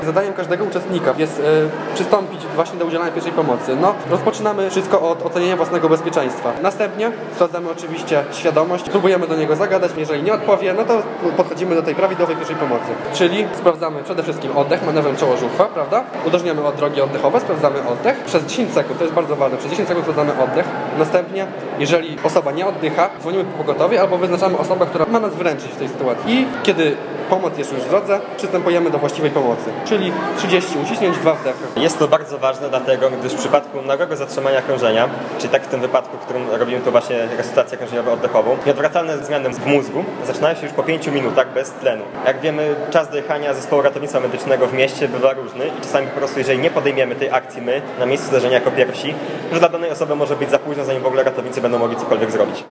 Zadaniem każdego uczestnika jest przystąpić właśnie do udzielania pierwszej pomocy. Rozpoczynamy wszystko od ocenienia własnego bezpieczeństwa. Następnie sprawdzamy oczywiście świadomość, próbujemy do niego zagadać, jeżeli nie odpowie, to podchodzimy do tej prawidłowej pierwszej pomocy. Czyli sprawdzamy przede wszystkim oddech manewrem czoło-żuchwa, prawda? Uderzniamy od drogi oddechowe, sprawdzamy oddech. Przez 10 sekund, to jest bardzo ważne, przez 10 sekund sprawdzamy oddech. Następnie, jeżeli osoba nie oddycha, dzwonimy po pogotowie albo wyznaczamy osobę, która ma nas wyręczyć w tej sytuacji. I kiedy pomoc jest już w drodze, przystępujemy do właściwej pomocy, czyli 30 uciśnięć, 2 wdechy. Jest to bardzo ważne dlatego, gdyż w przypadku nagłego zatrzymania krążenia, czyli tak w tym wypadku, w którym robimy to właśnie resuscytację krążeniowo-oddechową, nieodwracalne zmiany w mózgu zaczynają się już po 5 minutach bez tlenu. Jak wiemy, czas dojechania zespołu ratownictwa medycznego w mieście bywa różny i czasami po prostu, jeżeli nie podejmiemy tej akcji my na miejscu zdarzenia jako pierwsi, że dla danej osoby może być za późno, zanim w ogóle ratownicy będą mogli cokolwiek zrobić.